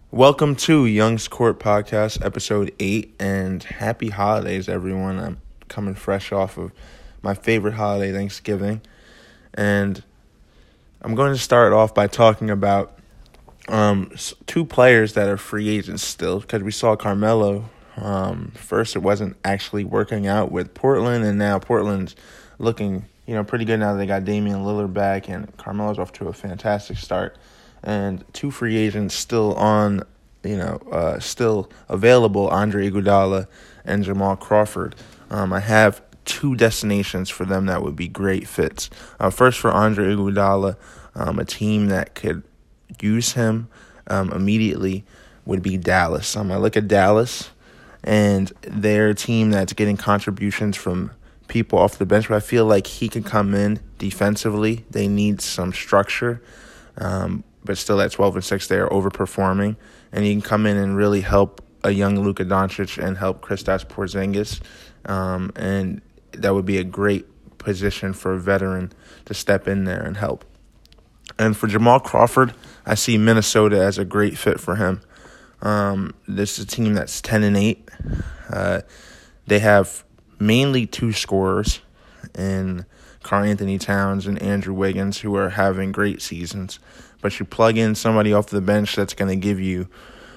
Welcome to Young's Court Podcast, episode 8, and happy holidays, everyone. I'm coming fresh off of my favorite holiday, Thanksgiving, and I'm going to start off by talking about two players that are free agents still, because we saw Carmelo. First, it wasn't actually working out with Portland, and now Portland's looking pretty good now that they got Damian Lillard back, and Carmelo's off to a fantastic start. And two free agents still on, still available, Andre Iguodala and Jamal Crawford. I have two destinations for them that would be great fits. First, for Andre Iguodala, a team that could use him immediately would be Dallas. I look at Dallas, and they're a team that's getting contributions from people off the bench, but I feel like he can come in defensively. They need some structure. But still at 12-6, they are overperforming. And he can come in and really help a young Luka Doncic and help Kristaps Porzingis. And that would be a great position for a veteran to step in there and help. And for Jamal Crawford, I see Minnesota as a great fit for him. This is a team that's 10-8. They have mainly two scorers in Karl-Anthony Towns and Andrew Wiggins, who are having great seasons. But you plug in somebody off the bench that's going to give you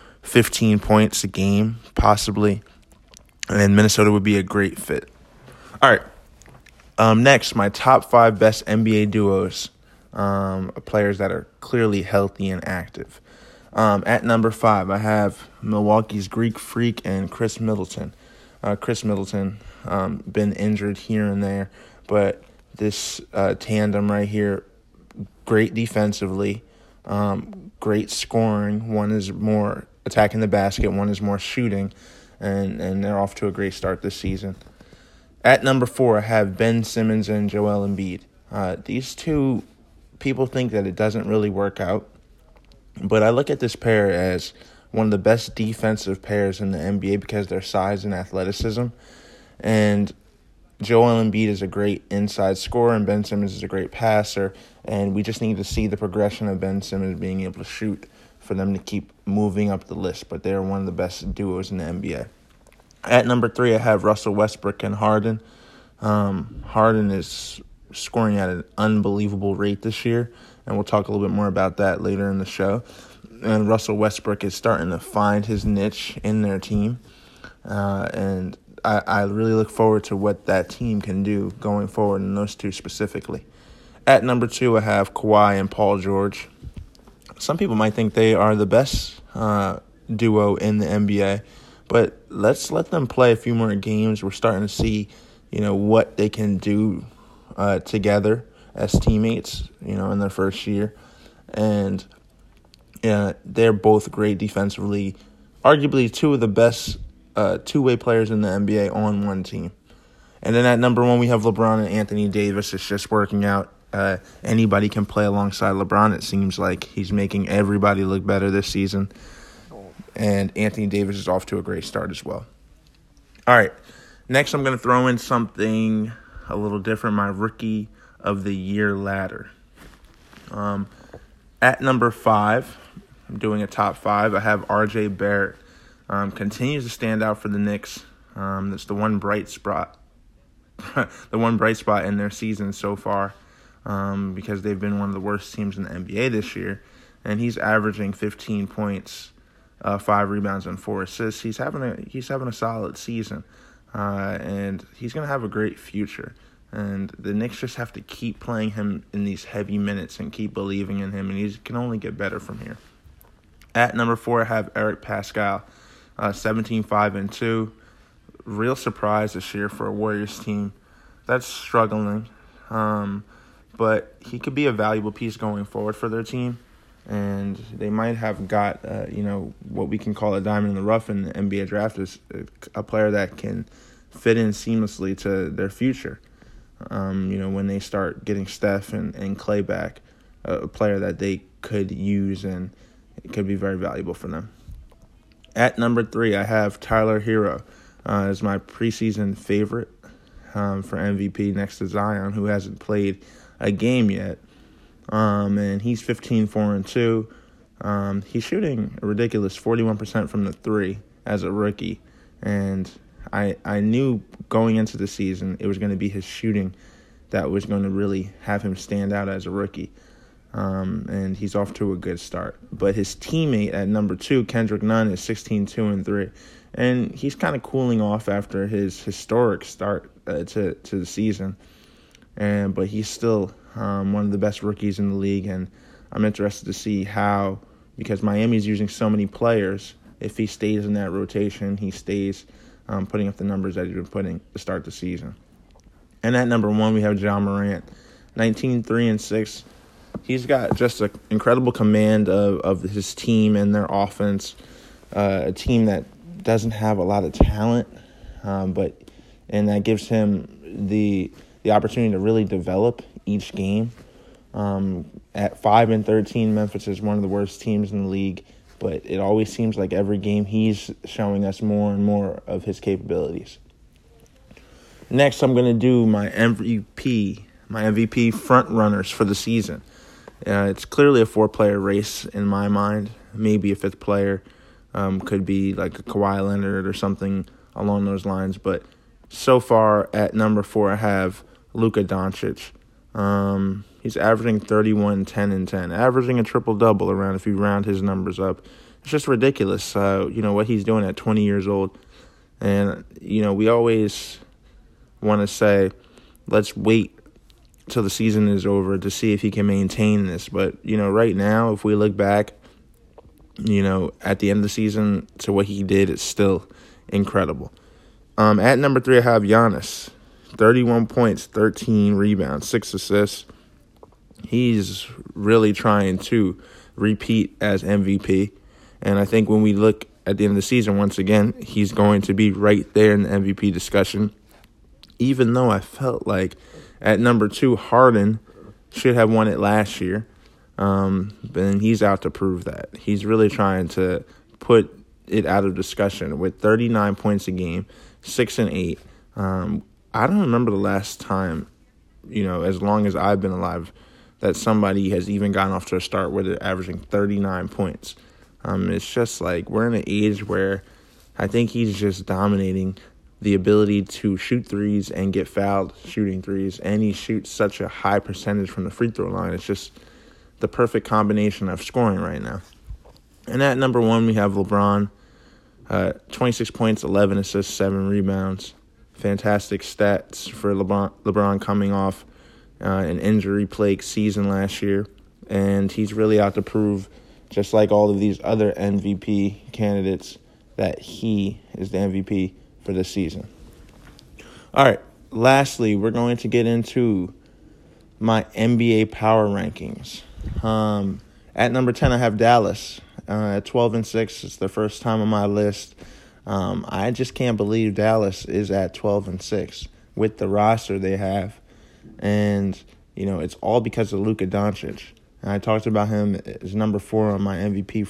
15 points a game, possibly, and Minnesota would be a great fit. All right. Next, my top 5 best NBA duos, players that are clearly healthy and active. At number 5, I have Milwaukee's Greek Freak and Chris Middleton. Chris Middleton, been injured here and there, but this tandem right here, great defensively, great scoring. One is more attacking the basket, one is more shooting, and they're off to a great start this season. At number 4, I have Ben Simmons and Joel Embiid. These two, people think that it doesn't really work out, but I look at this pair as one of the best defensive pairs in the NBA because of their size and athleticism. And Joel Embiid is a great inside scorer, and Ben Simmons is a great passer, and we just need to see the progression of Ben Simmons being able to shoot for them to keep moving up the list, but they're one of the best duos in the NBA. At number 3, I have Russell Westbrook and Harden. Harden is scoring at an unbelievable rate this year, and we'll talk a little bit more about that later in the show. And Russell Westbrook is starting to find his niche in their team, and I really look forward to what that team can do going forward, and those two specifically. At number 2, I have Kawhi and Paul George. Some people might think they are the best duo in the NBA, but let's let them play a few more games. We're starting to see, what they can do together as teammates, in their first year. And they're both great defensively, arguably two of the best two-way players in the NBA on one team. And then at number 1, we have LeBron and Anthony Davis. It's just working out. Anybody can play alongside LeBron. It seems like he's making everybody look better this season. And Anthony Davis is off to a great start as well. All right. Next, I'm going to throw in something a little different, my Rookie of the Year ladder. At number 5, I'm doing a top 5. I have R.J. Barrett. Continues to stand out for the Knicks. That's the one bright spot, in their season so far, because they've been one of the worst teams in the NBA this year. And he's averaging 15 points, 5 rebounds, and 4 assists. He's having a solid season, and he's going to have a great future. And the Knicks just have to keep playing him in these heavy minutes and keep believing in him, and he can only get better from here. At number 4, I have Eric Pascal. 17-5-2. Real surprise this year for a Warriors team that's struggling. But he could be a valuable piece going forward for their team. And they might have got, what we can call a diamond in the rough in the NBA draft, is a player that can fit in seamlessly to their future. When they start getting Steph and Clay back, a player that they could use, and it could be very valuable for them. At number 3, I have Tyler Hero as my preseason favorite for MVP next to Zion, who hasn't played a game yet. And he's 15-4-2. He's shooting a ridiculous 41% from the three as a rookie, and I knew going into the season it was going to be his shooting that was going to really have him stand out as a rookie. And he's off to a good start. But his teammate at number 2, Kendrick Nunn, is 16-2-3. And he's kind of cooling off after his historic start to the season. But he's still one of the best rookies in the league. And I'm interested to see how, because Miami's using so many players, if he stays in that rotation, he stays putting up the numbers that he's been putting to start the season. And at number 1, we have Ja Morant, 19-3-6. He's got just an incredible command of his team and their offense, a team that doesn't have a lot of talent, and that gives him the opportunity to really develop each game. At 5-13, Memphis is one of the worst teams in the league, but it always seems like every game he's showing us more and more of his capabilities. Next, I'm going to do my MVP front runners for the season. It's clearly a 4-player race in my mind. Maybe a 5th player could be like a Kawhi Leonard or something along those lines. But so far at number 4, I have Luka Doncic. He's averaging 31, 10, and 10, averaging a triple-double around if you round his numbers up. It's just ridiculous, what he's doing at 20 years old. And, we always want to say, let's wait till the season is over to see if he can maintain this. But, right now, if we look back, at the end of the season to what he did, it's still incredible. At number 3, I have Giannis, 31 points, 13 rebounds, 6 assists. He's really trying to repeat as MVP. And I think when we look at the end of the season, once again, he's going to be right there in the MVP discussion. Even though I felt like at number 2, Harden should have won it last year. But he's out to prove that. He's really trying to put it out of discussion with 39 points a game, 6 and 8. I don't remember the last time, as long as I've been alive, that somebody has even gotten off to a start where they're averaging 39 points. It's just like we're in an age where I think he's just dominating the ability to shoot threes and get fouled shooting threes, and he shoots such a high percentage from the free throw line. It's just the perfect combination of scoring right now. And at number 1, we have LeBron, 26 points, 11 assists, 7 rebounds. Fantastic stats for LeBron coming off an injury-plagued season last year, and he's really out to prove, just like all of these other MVP candidates, that he is the MVP for this season. All right, lastly, we're going to get into my NBA power rankings. At number 10, I have Dallas. At 12-6, it's the first time on my list. I just can't believe Dallas is at 12-6 with the roster they have. And, it's all because of Luka Doncic. And I talked about him as number 4 on my MVP,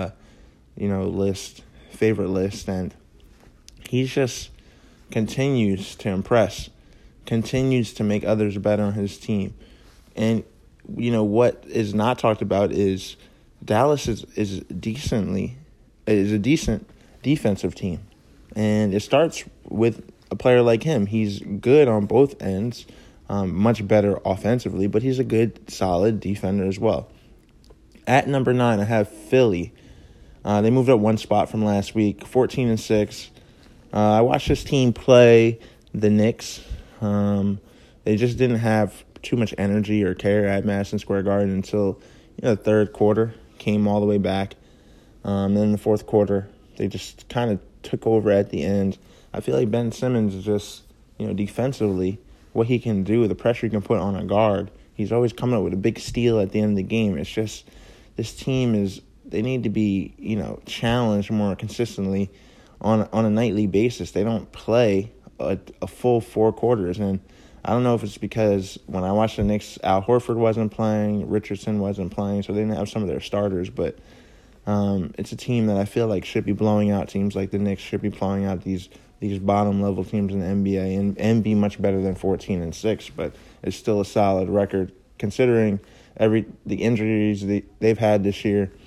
favorite list. And he just continues to impress, continues to make others better on his team. And, what is not talked about is Dallas is a decent defensive team. And it starts with a player like him. He's good on both ends, much better offensively, but he's a good, solid defender as well. At number 9, I have Philly. They moved up one spot from last week, 14-6. I watched this team play the Knicks. They just didn't have too much energy or care at Madison Square Garden until the third quarter, came all the way back. Then the fourth quarter, they just kind of took over at the end. I feel like Ben Simmons is just, defensively, what he can do, the pressure he can put on a guard. He's always coming up with a big steal at the end of the game. It's just this team they need to be, challenged more consistently on a nightly basis. They don't play a full 4 quarters. And I don't know if it's because when I watched the Knicks, Al Horford wasn't playing, Richardson wasn't playing, so they didn't have some of their starters. But it's a team that I feel like should be blowing out teams like the Knicks, should be blowing out these bottom-level teams in the NBA and be much better than 14-6. But it's still a solid record considering the injuries they've had this year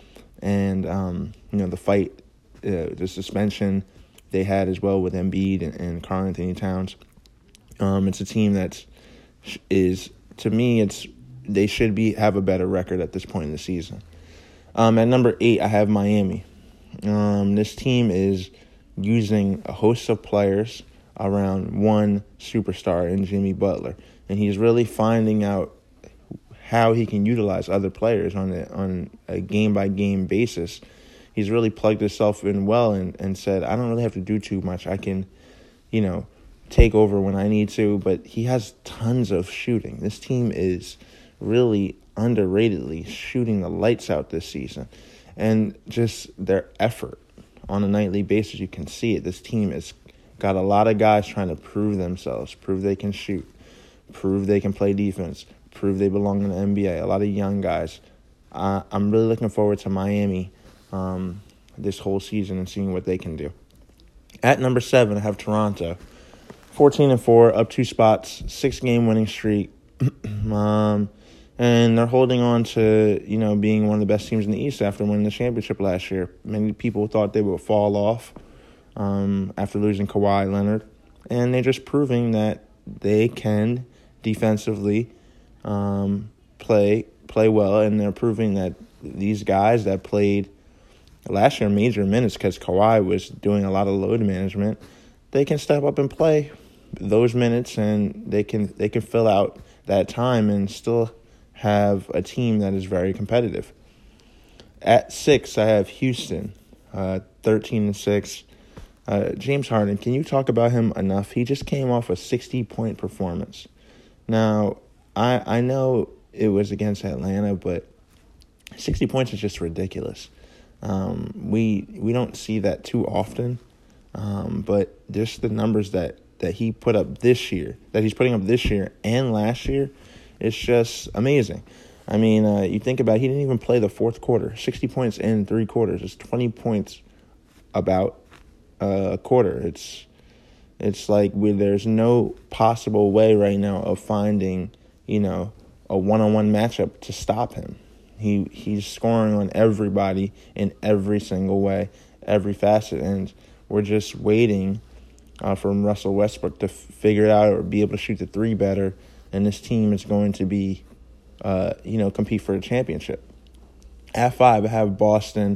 and the fight, the suspension they had as well with Embiid and Karl Anthony Towns. It's a team that is, to me, they should have a better record at this point in the season. At number 8, I have Miami. This team is using a host of players around one superstar in Jimmy Butler, and he's really finding out how he can utilize other players on a game-by-game basis. He's really plugged himself in well and said, I don't really have to do too much. I can, take over when I need to, but he has tons of shooting. This team is really underratedly shooting the lights out this season. And just their effort on a nightly basis, you can see it. This team has got a lot of guys trying to prove themselves, prove they can shoot, prove they can play defense, prove they belong in the NBA. A lot of young guys. I'm really looking forward to Miami this whole season and seeing what they can do. At number 7, I have Toronto. 14-4, up 2 spots, 6-game winning streak. And they're holding on to, being one of the best teams in the East after winning the championship last year. Many people thought they would fall off after losing Kawhi Leonard. And they're just proving that they can defensively play well. And they're proving that these guys that played last year major minutes because Kawhi was doing a lot of load management, they can step up and play those minutes, and they can fill out that time and still have a team that is very competitive. At 6, I have Houston, 13-6. James Harden, can you talk about him enough? He just came off a 60-point performance. Now, I know it was against Atlanta, but 60 points is just ridiculous. We don't see that too often, but just the numbers that he put up this year, that he's putting up this year and last year, it's just amazing. I mean, you think about it, he didn't even play the fourth quarter. 60 points in 3 quarters. It's 20 points about a quarter. It's like there's no possible way right now of finding, a one-on-one matchup to stop him. He's scoring on everybody in every single way, every facet, and we're just waiting from Russell Westbrook to figure it out or be able to shoot the 3 better, and this team is going to be, compete for a championship. At 5, I have Boston,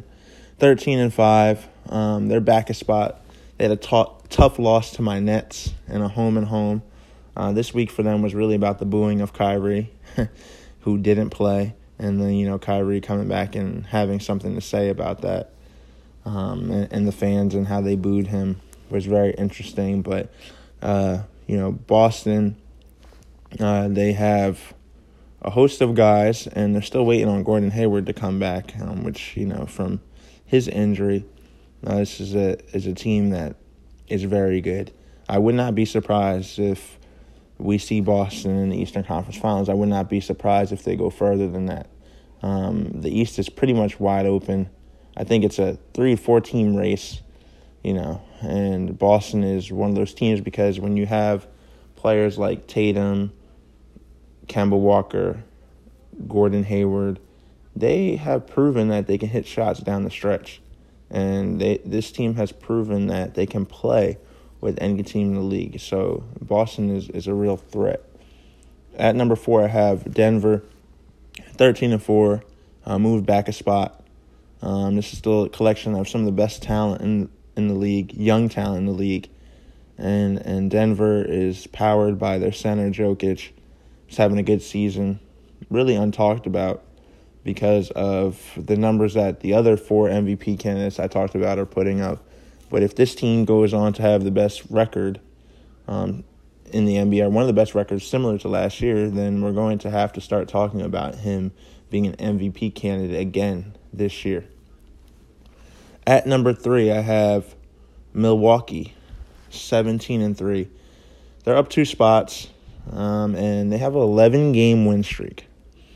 13-5. They're back a spot. They had a tough loss to my Nets in a home. This week for them was really about the booing of Kyrie, who didn't play, and then Kyrie coming back and having something to say about that, and the fans and how they booed him was very interesting. But Boston, they have a host of guys, and they're still waiting on Gordon Hayward to come back, which from his injury, this is a team that is very good. I would not be surprised if we see Boston in the Eastern Conference Finals. I would not be surprised if they go further than that. The East is pretty much wide open. I think it's a 3-4 team race, and Boston is one of those teams because when you have players like Tatum, Kemba Walker, Gordon Hayward, they have proven that they can hit shots down the stretch. And this team has proven that they can play with any team in the league. So Boston is a real threat. At number 4, I have Denver, 13-4, moved back a spot. This is still a collection of some of the best talent in the league, young talent in the league. And Denver is powered by their center, Jokic. He's having a good season, really untalked about because of the numbers that the other 4 MVP candidates I talked about are putting up. But if this team goes on to have the best record in the NBA, one of the best records similar to last year, then we're going to have to start talking about him being an MVP candidate again this year. At number 3, I have Milwaukee, 17-3. They're up 2 spots, and they have an 11-game win streak.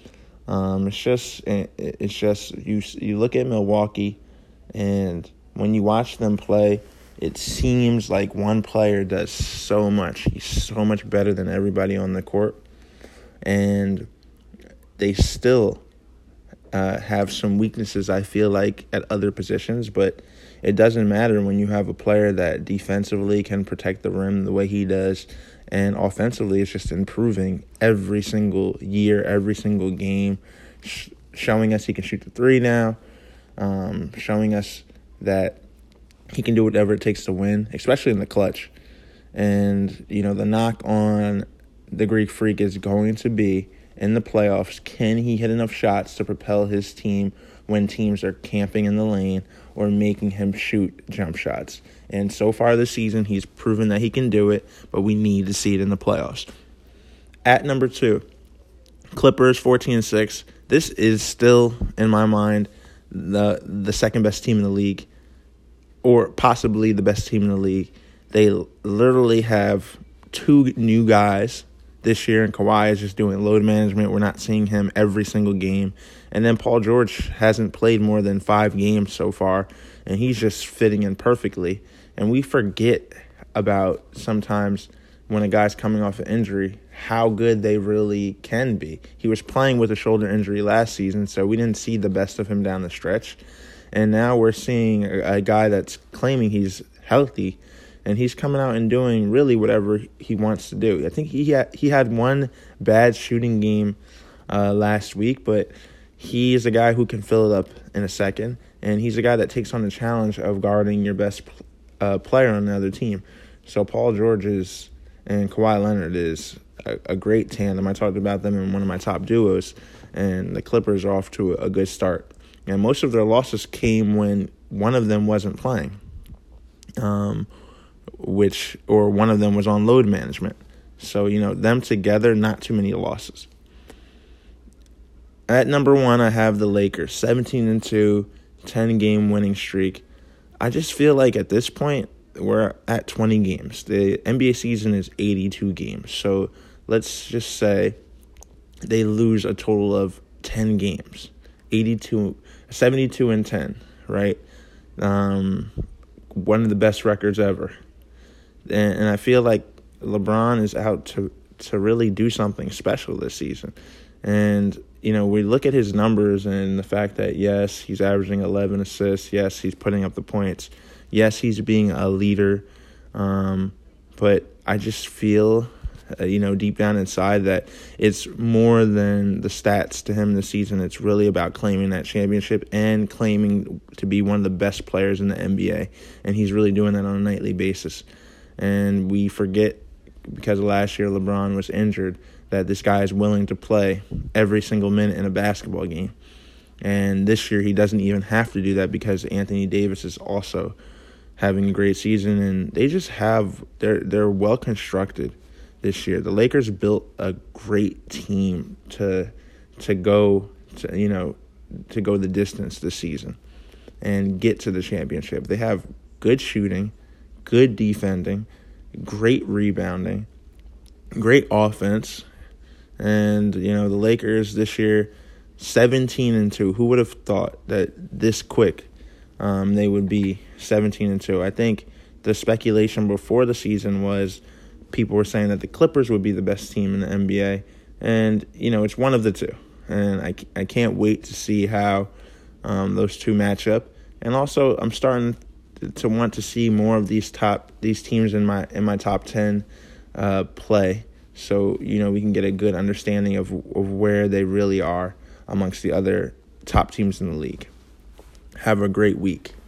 It's just you look at Milwaukee, and when you watch them play, it seems like one player does so much. He's so much better than everybody on the court, and they still have some weaknesses, I feel like, at other positions, but it doesn't matter when you have a player that defensively can protect the rim the way he does, and offensively is just improving every single year, every single game, showing us he can shoot the three now, showing us that he can do whatever it takes to win, especially in the clutch. And, the knock on the Greek Freak is going to be, in the playoffs, can he hit enough shots to propel his team when teams are camping in the lane or making him shoot jump shots? And so far this season, he's proven that he can do it, but we need to see it in the playoffs. At number 2, Clippers 14-6. This is still, in my mind, the second best team in the league, or possibly the best team in the league. They literally have 2 new guys this year, and Kawhi is just doing load management. We're not seeing him every single game. And then Paul George hasn't played more than 5 games so far, and he's just fitting in perfectly. And we forget about sometimes when a guy's coming off an injury how good they really can be. He was playing with a shoulder injury last season, so we didn't see the best of him down the stretch. And now we're seeing a guy that's claiming he's healthy, and he's coming out and doing really whatever he wants to do. I think he had one bad shooting game last week, but he is a guy who can fill it up in a second, and he's a guy that takes on the challenge of guarding your best player on another team. So Paul George and Kawhi Leonard is a great tandem. I talked about them in one of my top duos, and the Clippers are off to a good start. And most of their losses came when one of them wasn't playing. Or one of them was on load management. So, them together, not too many losses. At number 1, I have the Lakers, 17-2, 10-game winning streak. I just feel like at this point, we're at 20 games. The NBA season is 82 games. So let's just say they lose a total of 10 games, 72-10, right? One of the best records ever. And I feel like LeBron is out to really do something special this season. And, we look at his numbers and the fact that, yes, he's averaging 11 assists. Yes, he's putting up the points. Yes, he's being a leader. But I just feel, deep down inside that it's more than the stats to him this season. It's really about claiming that championship and claiming to be one of the best players in the NBA. And he's really doing that on a nightly basis. And we forget, because last year LeBron was injured, that this guy is willing to play every single minute in a basketball game. And this year he doesn't even have to do that because Anthony Davis is also having a great season. And they just they're well constructed this year. The Lakers built a great team to go the distance this season and get to the championship. They have good shooting, good defending, great rebounding, great offense. And, the Lakers this year, 17-2. Who would have thought that this quick they would be 17-2? I think the speculation before the season was people were saying that the Clippers would be the best team in the NBA. And, it's one of the two. And I can't wait to see how those two match up. And also, I'm starting to want to see more of these teams in my top 10 play, so we can get a good understanding of where they really are amongst the other top teams in the league. Have a great week.